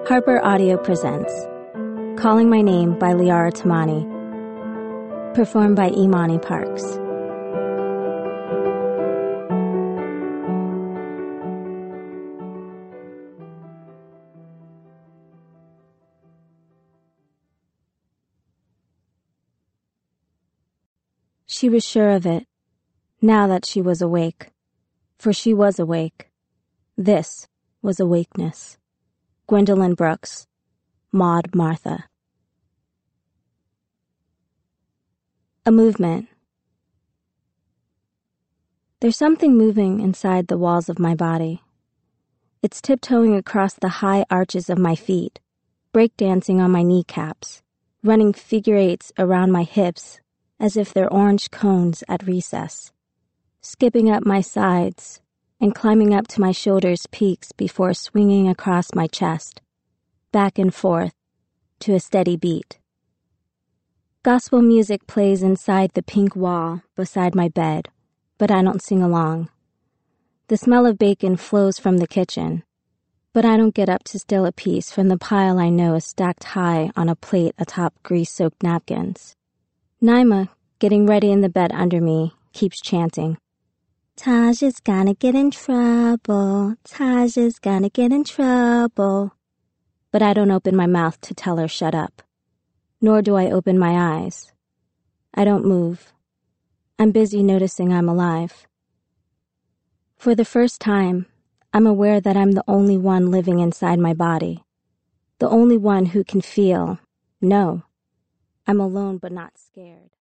Harper Audio presents Calling My Name by Liara Tamani, performed by Imani Parks. She was sure of it, now that she was awake. For she was awake. This was awakeness. Gwendolyn Brooks, Maud Martha. A movement. There's something moving inside the walls of my body. It's tiptoeing across the high arches of my feet, breakdancing on my kneecaps, running figure eights around my hips as if they're orange cones at recess, skipping up my sides and climbing up to my shoulders' peaks before swinging across my chest, back and forth, to a steady beat. Gospel music plays inside the pink wall beside my bed, but I don't sing along. The smell of bacon flows from the kitchen, but I don't get up to steal a piece from the pile I know is stacked high on a plate atop grease-soaked napkins. Naima, getting ready in the bed under me, keeps chanting, Tasha's gonna get in trouble, Tasha's gonna get in trouble. But I don't open my mouth to tell her shut up. Nor do I open my eyes. I don't move. I'm busy noticing I'm alive. For the first time, I'm aware that I'm the only one living inside my body. The only one who can feel, no, I'm alone but not scared.